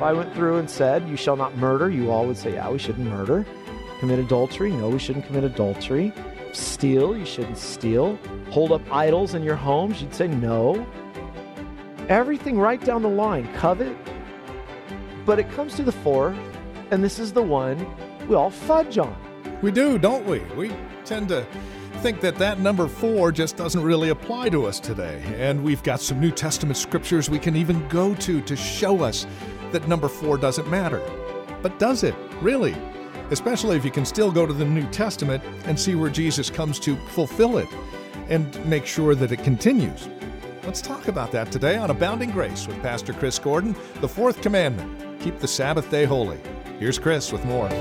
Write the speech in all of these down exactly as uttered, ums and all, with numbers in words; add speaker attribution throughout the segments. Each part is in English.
Speaker 1: if I went through and said, you shall not murder, you all would say, yeah, we shouldn't murder. Commit adultery, no, we shouldn't commit adultery. Steal, you shouldn't steal. Hold up idols in your homes, you'd say no. Everything right down the line, covet. But it comes to the fourth, and this is the one we all fudge on.
Speaker 2: We do, don't we? We tend to think that that number four just doesn't really apply to us today. And we've got some New Testament scriptures we can even go to to show us that number four doesn't matter. But does it, really? Especially if you can still go to the New Testament and see where Jesus comes to fulfill it and make sure that it continues. Let's talk about that today on Abounding Grace with Pastor Chris Gordon, the fourth commandment, keep the Sabbath day holy. Here's Chris with more.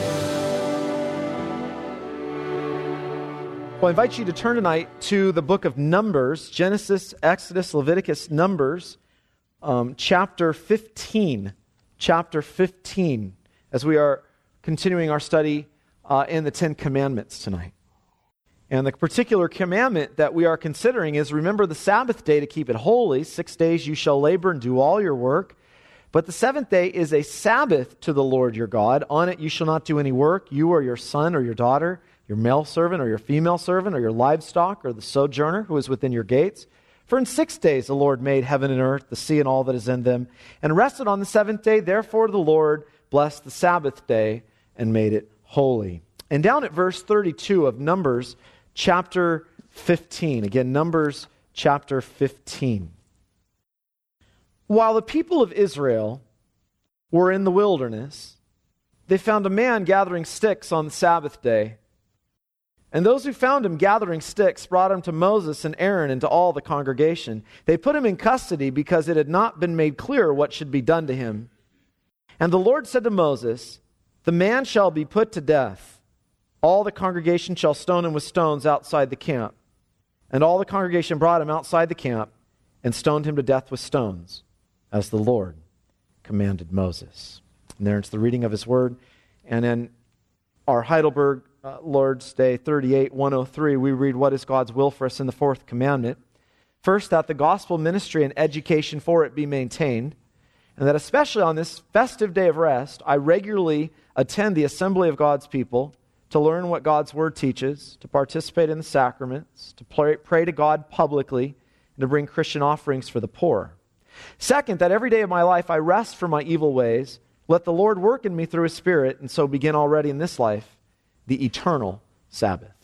Speaker 1: Well, I invite you to turn tonight to the book of Numbers, Genesis, Exodus, Leviticus, Numbers, um, chapter fifteen. Chapter fifteen, as we are continuing our study uh, in the Ten Commandments tonight. And the particular commandment that we are considering is, remember the Sabbath day to keep it holy. Six days you shall labor and do all your work. But the seventh day is a Sabbath to the Lord your God. On it you shall not do any work, you or your son or your daughter, your male servant or your female servant, or your livestock, or the sojourner who is within your gates. For in six days the Lord made heaven and earth, the sea and all that is in them, and rested on the seventh day. Therefore the Lord blessed the Sabbath day and made it holy. And down at verse thirty-two of Numbers chapter fifteen. Again, Numbers chapter fifteen. While the people of Israel were in the wilderness, they found a man gathering sticks on the Sabbath day. And those who found him gathering sticks brought him to Moses and Aaron and to all the congregation. They put him in custody because it had not been made clear what should be done to him. And the Lord said to Moses, the man shall be put to death. All the congregation shall stone him with stones outside the camp. And all the congregation brought him outside the camp and stoned him to death with stones, as the Lord commanded Moses. And there's the reading of his word. And in our Heidelberg uh, Lord's Day thirty-eight, one oh three, we read, what is God's will for us in the fourth commandment? First, that the gospel ministry and education for it be maintained, and that especially on this festive day of rest, I regularly attend the assembly of God's people to learn what God's word teaches, to participate in the sacraments, to pray, pray to God publicly, and to bring Christian offerings for the poor. Second, that every day of my life I rest from my evil ways, let the Lord work in me through His Spirit, and so begin already in this life the eternal Sabbath.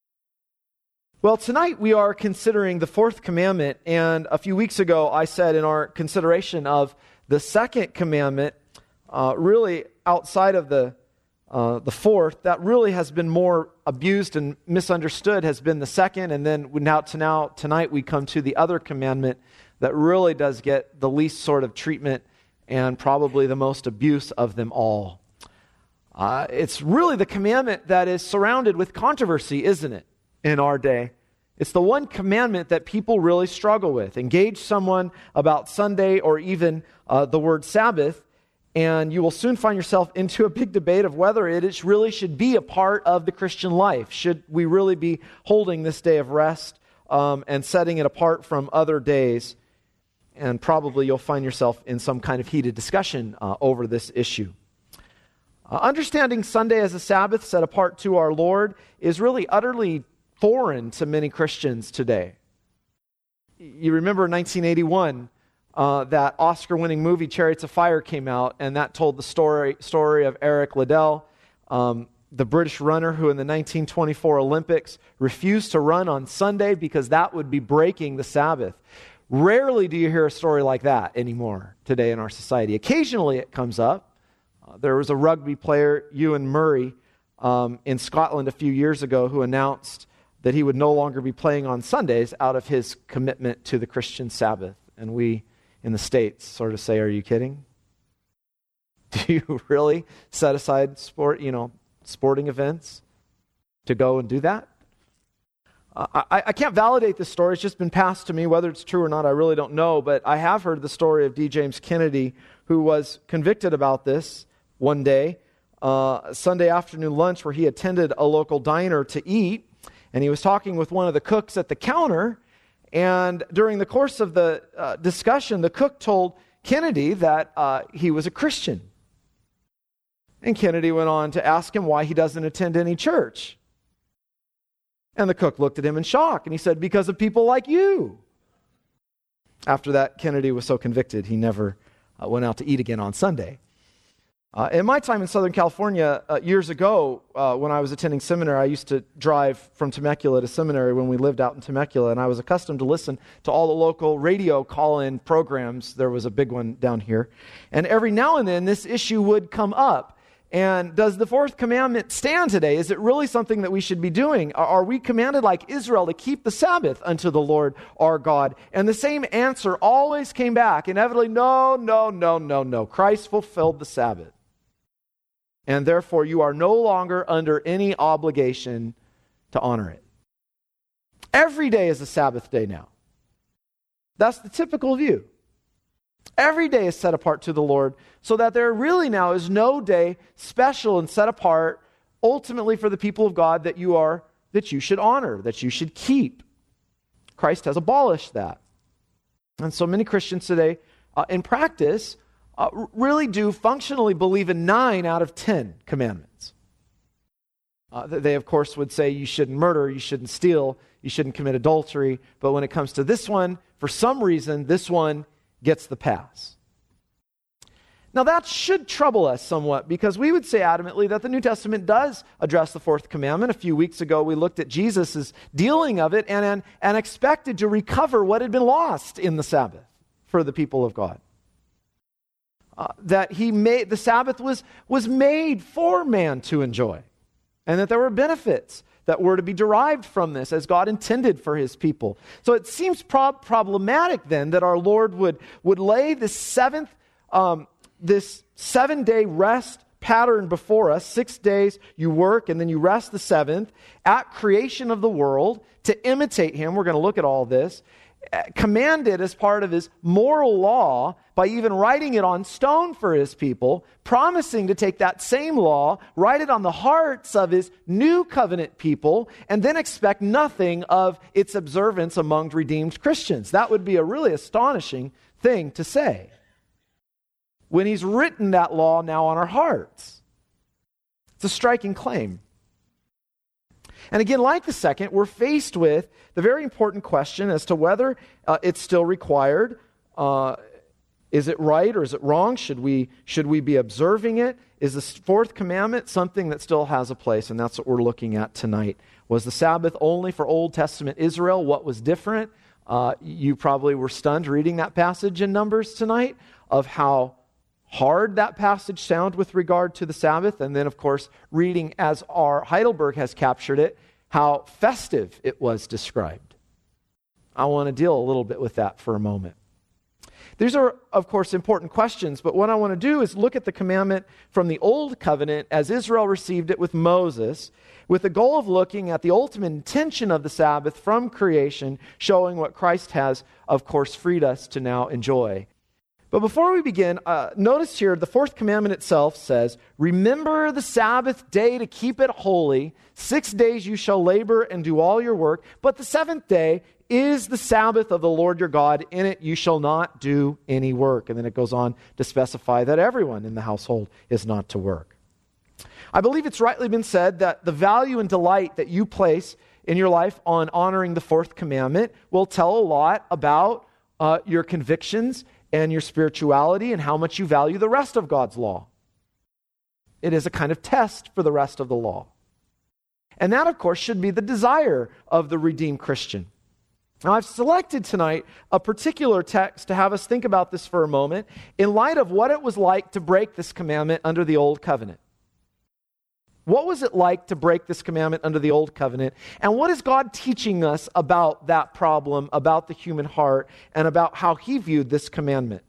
Speaker 1: Well, tonight we are considering the fourth commandment, and a few weeks ago I said in our consideration of the second commandment, uh, really outside of the uh, the fourth, that really has been more abused and misunderstood, has been the second, and then now to now tonight we come to the other commandment that really does get the least sort of treatment and probably the most abuse of them all. Uh, it's really the commandment that is surrounded with controversy, isn't it, in our day? It's the one commandment that people really struggle with. Engage someone about Sunday or even uh, the word Sabbath, and you will soon find yourself into a big debate of whether it is really should be a part of the Christian life. Should we really be holding this day of rest um, and setting it apart from other days? And probably you'll find yourself in some kind of heated discussion uh, over this issue. Uh, understanding Sunday as a Sabbath set apart to our Lord is really utterly foreign to many Christians today. You remember nineteen eighty-one, uh, that Oscar-winning movie Chariots of Fire came out, and that told the story story of Eric Liddell, um, the British runner who in the nineteen twenty-four Olympics refused to run on Sunday because that would be breaking the Sabbath. Rarely do you hear a story like that anymore today in our society. Occasionally it comes up. Uh, there was a rugby player, Ewan Murray, um, in Scotland a few years ago who announced that he would no longer be playing on Sundays out of his commitment to the Christian Sabbath. And we in the States sort of say, are you kidding? Do you really set aside sport, you know, sporting events to go and do that? Uh, I, I can't validate this story. It's just been passed to me. Whether it's true or not, I really don't know. But I have heard the story of D. James Kennedy, who was convicted about this one day, uh, Sunday afternoon lunch, where he attended a local diner to eat. And he was talking with one of the cooks at the counter. And during the course of the uh, discussion, the cook told Kennedy that uh, he was a Christian. And Kennedy went on to ask him why he doesn't attend any church. And the cook looked at him in shock, and he said, because of people like you. After that, Kennedy was so convicted, he never uh, went out to eat again on Sunday. Uh, in my time in Southern California, uh, years ago, uh, when I was attending seminary, I used to drive from Temecula to seminary when we lived out in Temecula, and I was accustomed to listen to all the local radio call-in programs. There was a big one down here. And every now and then, this issue would come up. And does the fourth commandment stand today? Is it really something that we should be doing? Are we commanded like Israel to keep the Sabbath unto the Lord our God? And the same answer always came back. Inevitably, no, no, no, no, no. Christ fulfilled the Sabbath. And therefore, you are no longer under any obligation to honor it. Every day is a Sabbath day now. That's the typical view. Every day is set apart to the Lord, so that there really now is no day special and set apart ultimately for the people of God that you are, that you should honor, that you should keep. Christ has abolished that. And so many Christians today, uh, in practice, uh, really do functionally believe in nine out of ten commandments. Uh, they, of course, would say you shouldn't murder, you shouldn't steal, you shouldn't commit adultery. But when it comes to this one, for some reason, this one gets the pass. Now that should trouble us somewhat, because we would say adamantly that the New Testament does address the fourth commandment. A few weeks ago we looked at Jesus' dealing of it and, and, and expected to recover what had been lost in the Sabbath for the people of God. Uh, that he made, the Sabbath was, was made for man to enjoy, and that there were benefits that were to be derived from this as God intended for his people. So it seems prob- problematic then that our Lord would, would lay this seventh, um, this seven-day rest pattern before us. Six days you work and then you rest the seventh at creation of the world to imitate him. We're going to look at all this. Commanded as part of his moral law by even writing it on stone for his people, promising to take that same law, write it on the hearts of his new covenant people, and then expect nothing of its observance among redeemed Christians. That would be a really astonishing thing to say when he's written that law now on our hearts. It's a striking claim. And again, like the second, we're faced with the very important question as to whether uh, it's still required. Uh, is it right or is it wrong? Should we, should we be observing it? Is the fourth commandment something that still has a place? And that's what we're looking at tonight. Was the Sabbath only for Old Testament Israel? What was different? Uh, you probably were stunned reading that passage in Numbers tonight of how hard that passage sound with regard to the Sabbath, and then, of course, reading as our Heidelberg has captured it, how festive it was described. I want to deal a little bit with that for a moment. These are, of course, important questions, but what I want to do is look at the commandment from the Old Covenant as Israel received it with Moses, with the goal of looking at the ultimate intention of the Sabbath from creation, showing what Christ has, of course, freed us to now enjoy. But before we begin, uh, notice here the fourth commandment itself says, remember the Sabbath day to keep it holy. Six days you shall labor and do all your work, but the seventh day is the Sabbath of the Lord your God. In it you shall not do any work. And then it goes on to specify that everyone in the household is not to work. I believe it's rightly been said that the value and delight that you place in your life on honoring the fourth commandment will tell a lot about uh, your convictions and your spirituality and how much you value the rest of God's law. It is a kind of test for the rest of the law. And that, of course, should be the desire of the redeemed Christian. Now, I've selected tonight a particular text to have us think about this for a moment in light of what it was like to break this commandment under the Old Covenant. What was it like to break this commandment under the Old Covenant? And what is God teaching us about that problem, about the human heart, and about how he viewed this commandment?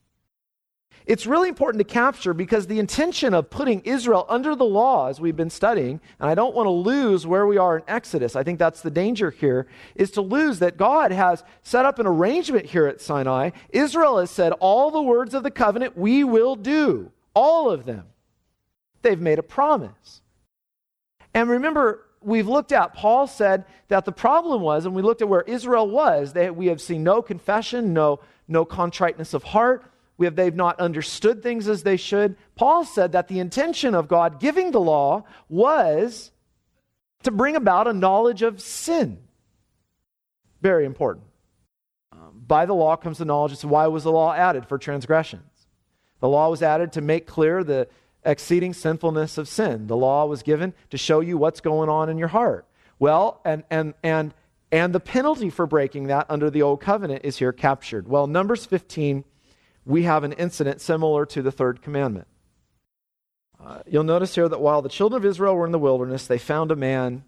Speaker 1: It's really important to capture because the intention of putting Israel under the law, as we've been studying, and I don't want to lose where we are in Exodus, I think that's the danger here, is to lose that God has set up an arrangement here at Sinai. Israel has said, all the words of the covenant we will do, all of them. They've made a promise. And remember, we've looked at, Paul said that the problem was, and we looked at where Israel was, they, we have seen no confession, no, no contriteness of heart. We have, they've not understood things as they should. Paul said that the intention of God giving the law was to bring about a knowledge of sin. Very important. Um, by the law comes the knowledge. So why was the law added? For transgressions. The law was added to make clear the exceeding sinfulness of sin. The law was given to show you what's going on in your heart. Well, and and and and the penalty for breaking that under the old covenant is here captured. Well, Numbers fifteen, we have an incident similar to the third commandment. Uh, you'll notice here that while the children of Israel were in the wilderness, they found a man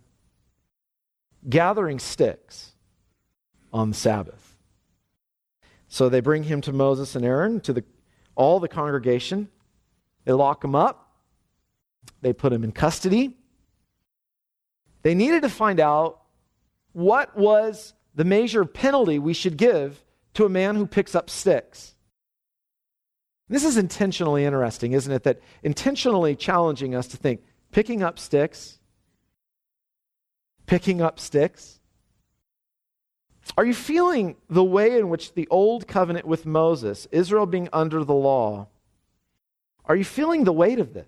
Speaker 1: gathering sticks on the Sabbath. So they bring him to Moses and Aaron, to the all the congregation. They lock him up. They put him in custody. They needed to find out what was the measure of penalty we should give to a man who picks up sticks. This is intentionally interesting, isn't it? That intentionally challenging us to think, picking up sticks, picking up sticks. Are you feeling the way in which the old covenant with Moses, Israel being under the law, are you feeling the weight of this?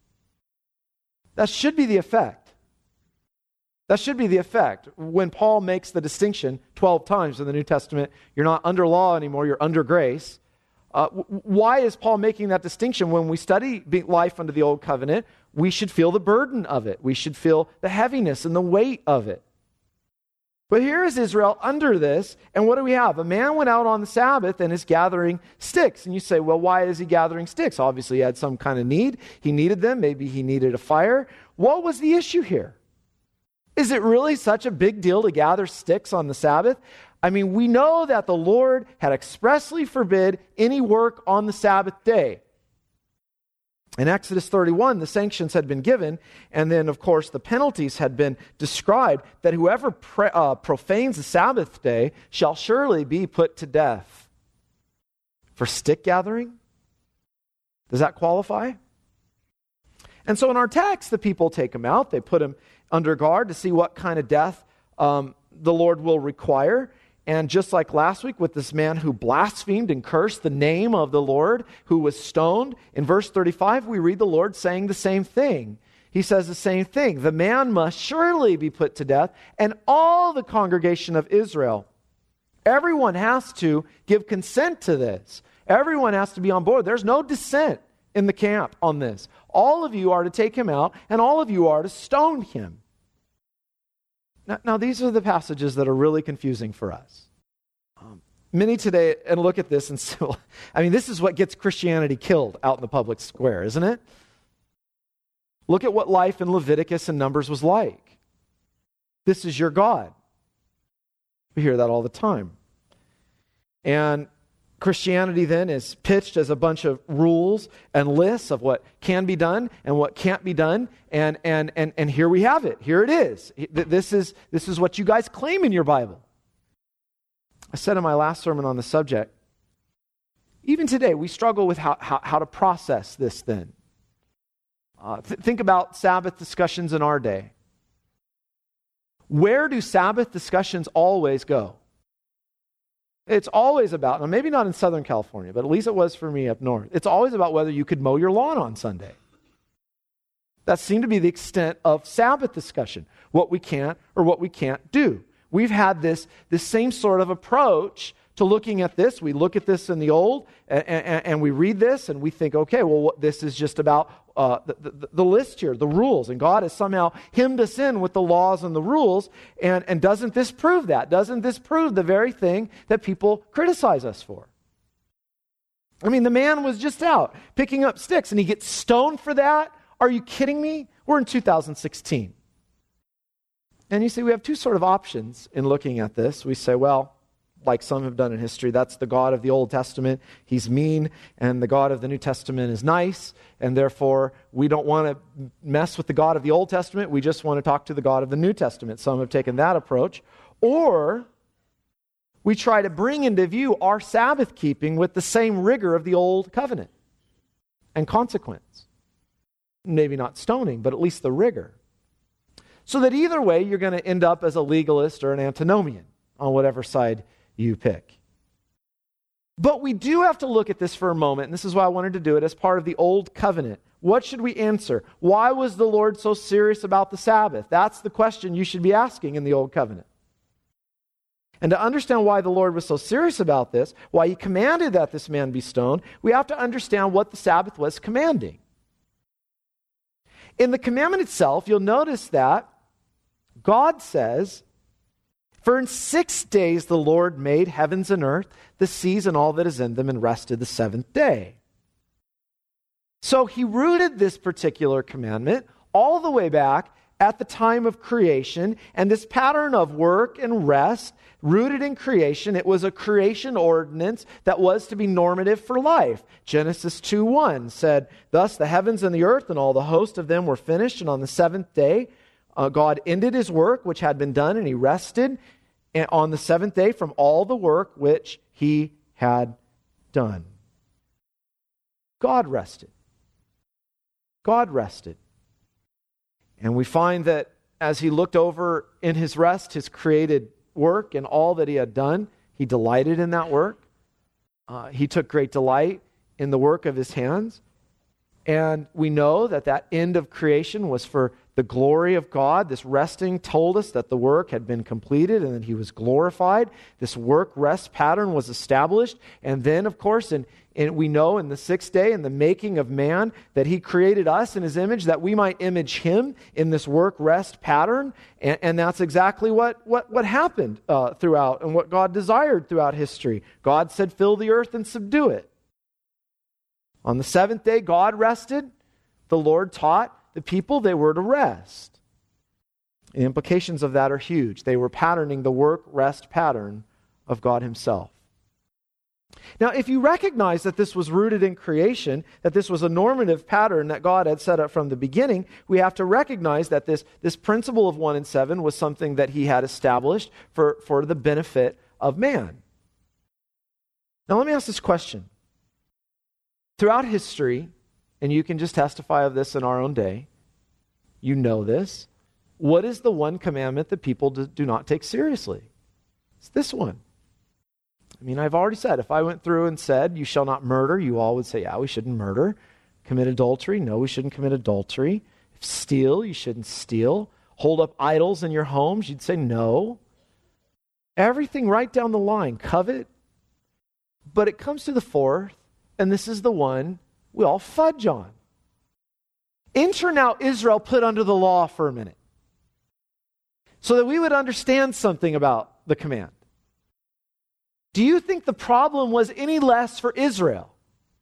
Speaker 1: That should be the effect. That should be the effect. When Paul makes the distinction twelve times in the New Testament, you're not under law anymore, you're under grace. Uh, why is Paul making that distinction? When we study life under the old covenant, we should feel the burden of it. We should feel the heaviness and the weight of it. But here is Israel under this, and what do we have? A man went out on the Sabbath and is gathering sticks. And you say, well, why is he gathering sticks? Obviously, he had some kind of need. He needed them. Maybe he needed a fire. What was the issue here? Is it really such a big deal to gather sticks on the Sabbath? I mean, we know that the Lord had expressly forbid any work on the Sabbath day. In Exodus thirty-one, the sanctions had been given, and then, of course, the penalties had been described, that whoever pre- uh, profanes the Sabbath day shall surely be put to death. For stick gathering? Does that qualify? And so in our text, the people take him out. They put him under guard to see what kind of death um, the Lord will require. And just like last week with this man who blasphemed and cursed the name of the Lord, who was stoned, in verse thirty-five, we read the Lord saying the same thing. He says the same thing. The man must surely be put to death, and all the congregation of Israel. Everyone has to give consent to this. Everyone has to be on board. There's no dissent in the camp on this. All of you are to take him out, and all of you are to stone him. Now, now these are the passages that are really confusing for us. Um, many today, and look at this and say, well, I mean, this is what gets Christianity killed out in the public square, isn't it? Look at what life in Leviticus and Numbers was like. This is your God. We hear that all the time. And Christianity then is pitched as a bunch of rules and lists of what can be done and what can't be done. And and and and here we have it. Here it is. This is this is what you guys claim in your Bible. I said in my last sermon on the subject, even today we struggle with how, how, how to process this then. Uh, th- think about Sabbath discussions in our day. Where do Sabbath discussions always go? It's always about, now maybe not in Southern California, but at least it was for me up north. It's always about whether you could mow your lawn on Sunday. That seemed to be the extent of Sabbath discussion, what we can't or what we can't do. We've had this, this same sort of approach to looking at this. We look at this in the old, and, and, and we read this, and we think, okay, well, what, this is just about uh, the, the, the list here, the rules, and God has somehow hemmed us in with the laws and the rules, and, and doesn't this prove that? Doesn't this prove the very thing that people criticize us for? I mean, the man was just out picking up sticks, and he gets stoned for that? Are you kidding me? We're in two thousand sixteen. And you see, we have two sort of options in looking at this. We say, well, like some have done in history, that's the God of the Old Testament. He's mean, and the God of the New Testament is nice, and therefore we don't want to mess with the God of the Old Testament. We just want to talk to the God of the New Testament. Some have taken that approach. Or we try to bring into view our Sabbath keeping with the same rigor of the Old Covenant and consequence. Maybe not stoning, but at least the rigor. So that either way, you're going to end up as a legalist or an antinomian on whatever side you pick. But we do have to look at this for a moment, and this is why I wanted to do it as part of the Old Covenant. What should we answer? Why was the Lord so serious about the Sabbath? That's the question you should be asking in the Old Covenant. And to understand why the Lord was so serious about this, why he commanded that this man be stoned, we have to understand what the Sabbath was commanding. In the commandment itself, you'll notice that God says, "For in six days the Lord made heavens and earth, the seas and all that is in them, and rested the seventh day." So he rooted this particular commandment all the way back at the time of creation, and this pattern of work and rest, rooted in creation, it was a creation ordinance that was to be normative for life. Genesis two one said, "Thus the heavens and the earth and all the host of them were finished, and on the seventh day uh, God ended his work which had been done, and he rested on the seventh day from all the work which he had done." God rested. God rested. And we find that as he looked over in his rest, his created work and all that he had done, he delighted in that work. Uh, he took great delight in the work of his hands. And we know that that end of creation was for the glory of God. This resting told us that the work had been completed and that he was glorified. This work-rest pattern was established. And then, of course, in, in, we know in the sixth day, in the making of man, that he created us in his image, that we might image him in this work-rest pattern. And, and that's exactly what, what, what happened uh, throughout and what God desired throughout history. God said, "Fill the earth and subdue it." On the seventh day, God rested. The Lord taught the people they were to rest. The implications of that are huge. They were patterning the work-rest pattern of God himself. Now, if you recognize that this was rooted in creation, that this was a normative pattern that God had set up from the beginning, we have to recognize that this, this principle of one and seven was something that he had established for, for the benefit of man. Now, let me ask this question. Throughout history, and you can just testify of this in our own day, you know this, what is the one commandment that people do, do not take seriously? It's this one. I mean, I've already said, if I went through and said, "You shall not murder," you all would say, "Yeah, we shouldn't murder." Commit adultery? No, we shouldn't commit adultery. Steal? You shouldn't steal. Hold up idols in your homes? You'd say no. Everything right down the line. Covet. But it comes to the fourth, and this is the one we all fudge on. Enter now Israel put under the law for a minute, so that we would understand something about the command. Do you think the problem was any less for Israel?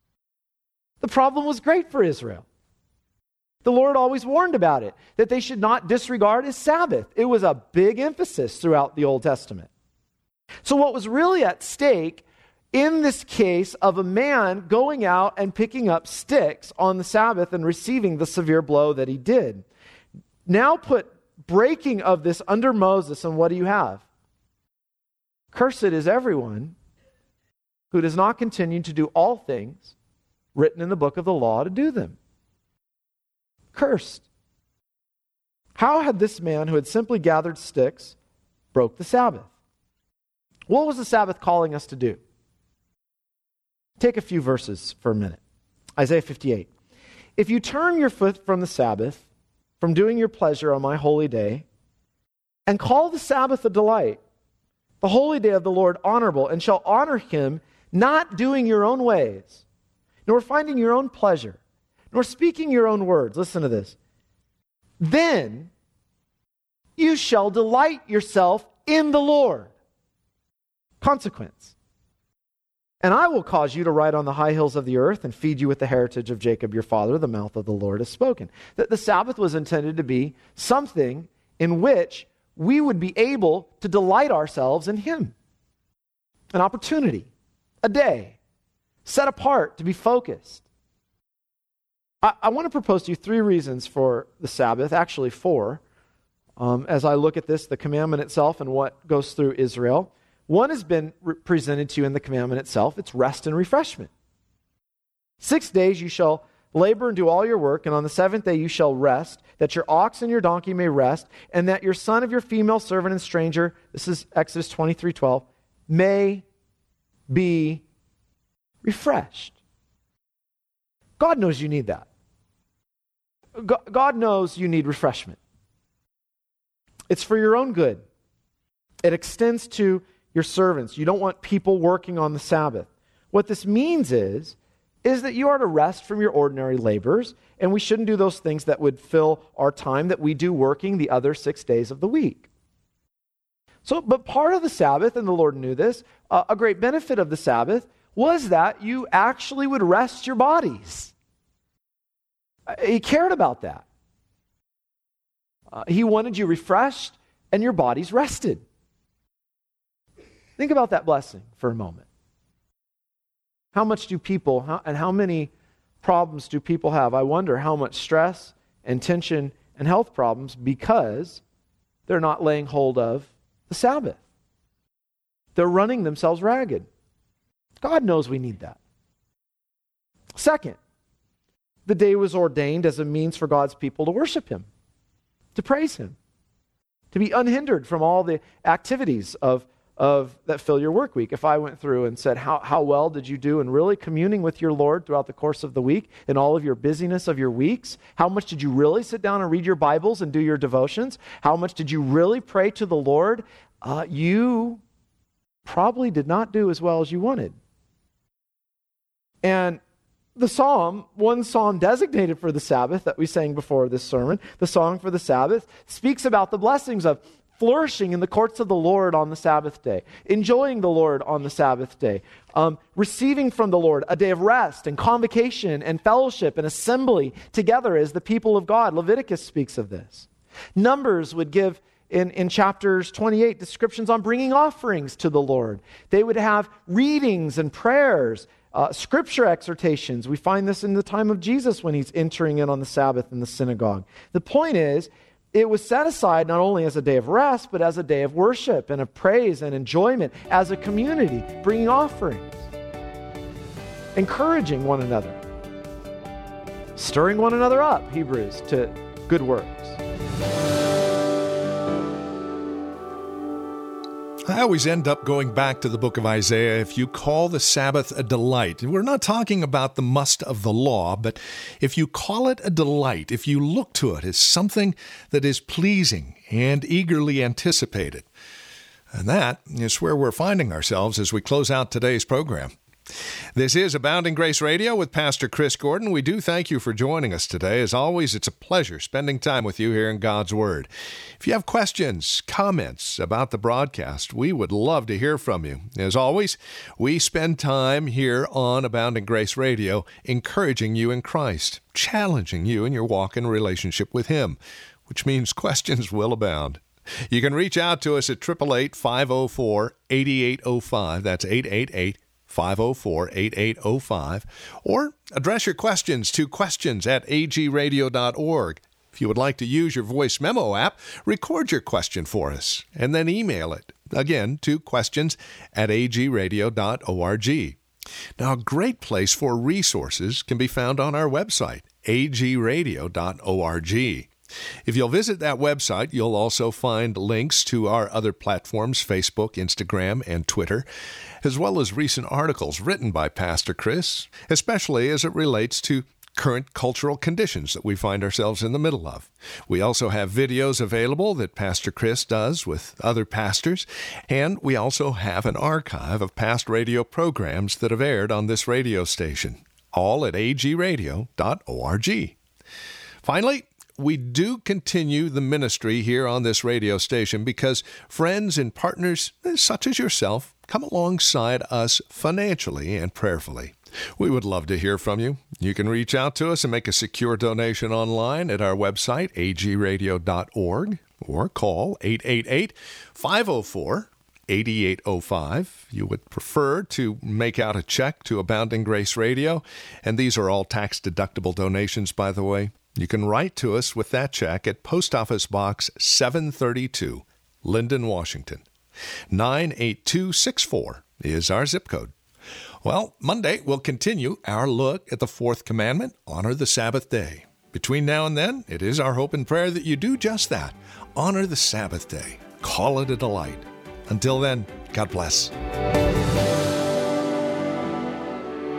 Speaker 1: The problem was great for Israel. The Lord always warned about it, that they should not disregard his Sabbath. It was a big emphasis throughout the Old Testament. So what was really at stake in this case of a man going out and picking up sticks on the Sabbath and receiving the severe blow that he did. Now put breaking of this under Moses, and what do you have? Cursed is everyone who does not continue to do all things written in the book of the law to do them. Cursed. How had this man who had simply gathered sticks broke the Sabbath? What was the Sabbath calling us to do? Take a few verses for a minute. Isaiah fifty-eight. "If you turn your foot from the Sabbath, from doing your pleasure on my holy day, and call the Sabbath a delight, the holy day of the Lord honorable, and shall honor him, not doing your own ways, nor finding your own pleasure, nor speaking your own words." Listen to this. "Then you shall delight yourself in the Lord." Consequence. "And I will cause you to ride on the high hills of the earth and feed you with the heritage of Jacob your father. The mouth of the Lord has spoken." That the Sabbath was intended to be something in which we would be able to delight ourselves in him. An opportunity, a day, set apart to be focused. I, I want to propose to you three reasons for the Sabbath, actually four, um, as I look at this, the commandment itself and what goes through Israel. One has been re- presented to you in the commandment itself. It's rest and refreshment. Six days you shall labor and do all your work, and on the seventh day you shall rest, that your ox and your donkey may rest, and that your son of your female servant and stranger, this is Exodus twenty-three twelve, may be refreshed. God knows you need that. God knows you need refreshment. It's for your own good. It extends to your servants. You don't want people working on the Sabbath. What this means is, is that you are to rest from your ordinary labors, and we shouldn't do those things that would fill our time that we do working the other six days of the week. So, but part of the Sabbath, and the Lord knew this, uh, a great benefit of the Sabbath was that you actually would rest your bodies. He cared about that. Uh, he wanted you refreshed and your bodies rested. Think about that blessing for a moment. How much do people, how, and how many problems do people have? I wonder how much stress and tension and health problems because they're not laying hold of the Sabbath. They're running themselves ragged. God knows we need that. Second, the day was ordained as a means for God's people to worship Him, to praise Him, to be unhindered from all the activities of, of that fill your work week. If I went through and said, how, how well did you do in really communing with your Lord throughout the course of the week, in all of your busyness of your weeks? How much did you really sit down and read your Bibles and do your devotions? How much did you really pray to the Lord? Uh, you probably did not do as well as you wanted. And the psalm, one psalm designated for the Sabbath that we sang before this sermon, the song for the Sabbath, speaks about the blessings of flourishing in the courts of the Lord on the Sabbath day, enjoying the Lord on the Sabbath day, um, receiving from the Lord a day of rest and convocation and fellowship and assembly together as the people of God. Leviticus speaks of this. Numbers would give in, in chapters twenty-eight descriptions on bringing offerings to the Lord. They would have readings and prayers, Uh, scripture exhortations. We find this in the time of Jesus when he's entering in on the Sabbath in the synagogue. The point is, it was set aside not only as a day of rest, but as a day of worship and of praise and enjoyment as a community, bringing offerings, encouraging one another, stirring one another up, Hebrews, to good works.
Speaker 2: I always end up going back to the book of Isaiah. If you call the Sabbath a delight, we're not talking about the must of the law, but if you call it a delight, if you look to it as something that is pleasing and eagerly anticipated, and that is where we're finding ourselves as we close out today's program. This is Abounding Grace Radio with Pastor Chris Gordon. We do thank you for joining us today. As always, it's a pleasure spending time with you here in God's Word. If you have questions, comments about the broadcast, we would love to hear from you. As always, we spend time here on Abounding Grace Radio encouraging you in Christ, challenging you in your walk and relationship with Him, which means questions will abound. You can reach out to us at eight eight eight, five oh four, eight eight oh five. That's eight eight eight, five oh four, eight eight oh five, or address your questions to questions at a g radio dot org. If you would like to use your voice memo app, record your question for us and then email it, again, to questions at a g radio dot org. Now, a great place for resources can be found on our website, a g radio dot org. If you'll visit that website, you'll also find links to our other platforms, Facebook, Instagram, and Twitter, as well as recent articles written by Pastor Chris, especially as it relates to current cultural conditions that we find ourselves in the middle of. We also have videos available that Pastor Chris does with other pastors, and we also have an archive of past radio programs that have aired on this radio station, all at a g radio dot org. Finally, we do continue the ministry here on this radio station because friends and partners such as yourself come alongside us financially and prayerfully. We would love to hear from you. You can reach out to us and make a secure donation online at our website, a g radio dot org, or call eight eight eight, five oh four, eight eight oh five. You would prefer to make out a check to Abounding Grace Radio, and these are all tax-deductible donations, by the way. You can write to us with that check at Post Office Box seven thirty-two, Linden, Washington. nine eight two six four is our zip code. Well, Monday we'll continue our look at the fourth commandment, honor the Sabbath day. Between now and then, it is our hope and prayer that you do just that. Honor the Sabbath day. Call it a delight. Until then, God bless.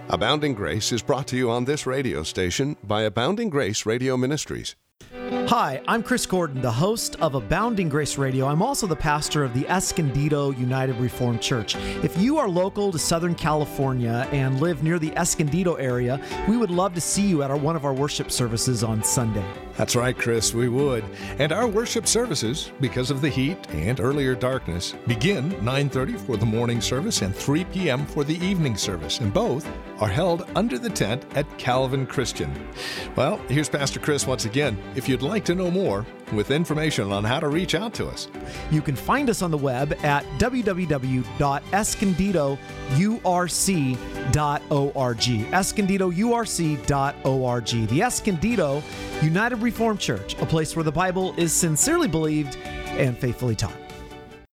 Speaker 3: Abounding Grace is brought to you on this radio station by Abounding Grace Radio Ministries.
Speaker 4: Hi, I'm Chris Gordon, the host of Abounding Grace Radio. I'm also the pastor of the Escondido United Reformed Church. If you are local to Southern California and live near the Escondido area, we would love to see you at our, one of our worship services on Sunday.
Speaker 2: That's right, Chris, we would. And our worship services, because of the heat and earlier darkness, begin nine thirty for the morning service and three p.m. for the evening service. And both are held under the tent at Calvin Christian. Well, here's Pastor Chris once again. If you'd like to know more, with information on how to reach out to us,
Speaker 4: you can find us on the web at w w w dot escondido u r c dot org. escondido u r c dot org. The Escondido United Reformed Church, a place where the Bible is sincerely believed and faithfully taught.